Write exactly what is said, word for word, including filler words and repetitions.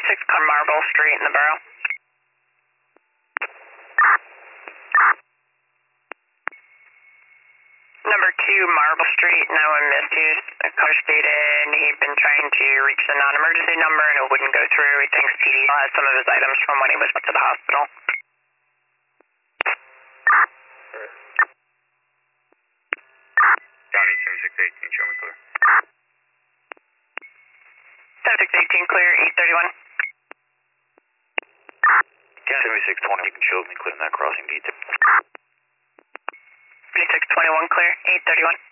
six car Marble Street in the borough. Number two, Marble Street, no one misuse. A car stated he'd been trying to reach the non-emergency number and it wouldn't go through. He thinks P D had some of his items from when he was up to the hospital. County seventy-six eighteen, show me clear. seventy-six eighteen clear, eight thirty-one. County seventy-six twenty, you can show me clear in that crossing detail. seventy-six twenty-one clear, eight thirty-one.